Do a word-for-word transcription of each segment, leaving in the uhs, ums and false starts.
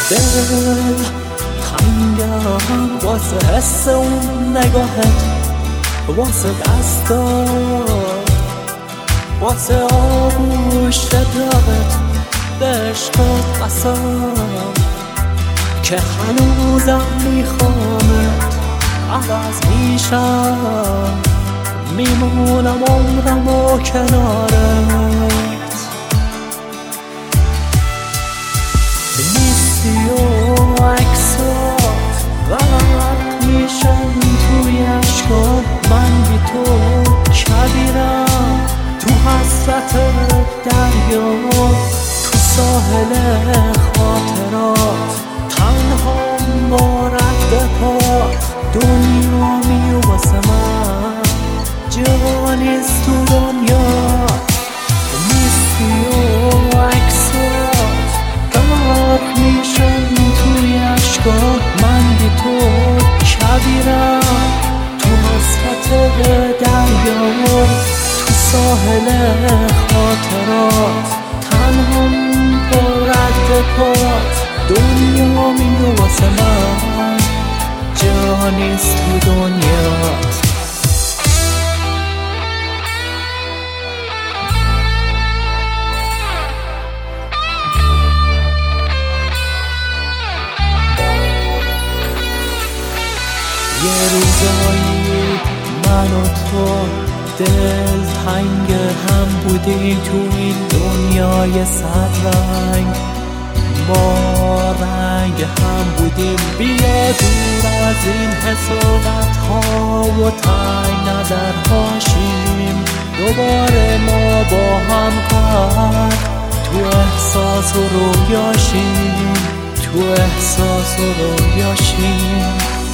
دل تنگم واسه حس اون نگاهت، واسه دستات، واسه آغوش داغت، به عشقت قسم که هنوزم میخوامت. عوض میشم میمونم عمرم و کنارت، نیستی و عکسات غرق میشم توی عشقات. من بی تو کبیرم تو حسرت دریا، تو ساحل خاطرات، تنها با رد پات. دنیامی و واسه من جا نیست تو دنیا، نیستی و عکسات غرق میشم توی عشقات. من بی تو کبیرم تو حسرت دریا، تو ساحل خاطرات، تنها با رد پات. دنیامی و واسه من جا نیست تو دنیات. یه روزایی من و تو دل تنگ هم بودیم تو این دنیای صد رنگ، ما رنگ هم بودیم. بیا دور از این حسادت ها و تنگ نظر هاشیم، دوباره ما با هم قرد تو احساس و رویاشیم، تو احساس و رویاشیم.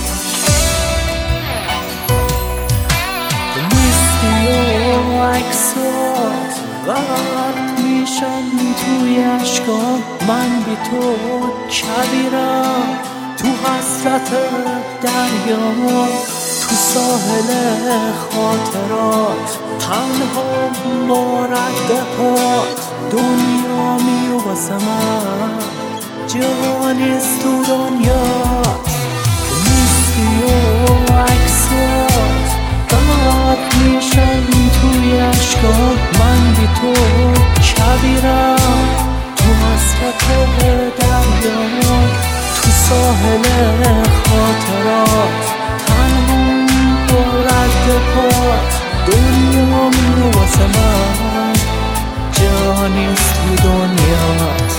نیستی و عکسات غرق میشم توی عشقات. من بی تو کبیرم تو حسرت دریا، تو ساحل خاطرات، تنها با رد پات. دنیامی و واسه من جا نیست تو دنیات، نیستی و عکسات غرق میشم توی عشقات. من بی تو کبیرم تو حسرت دریا، تو ساحل خاطرات، تنها با رد پات. دنیامی و واسه من جا نیست تو دنیات.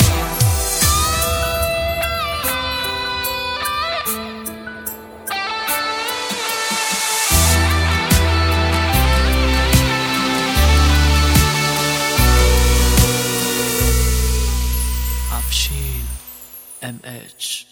افشین ام اچ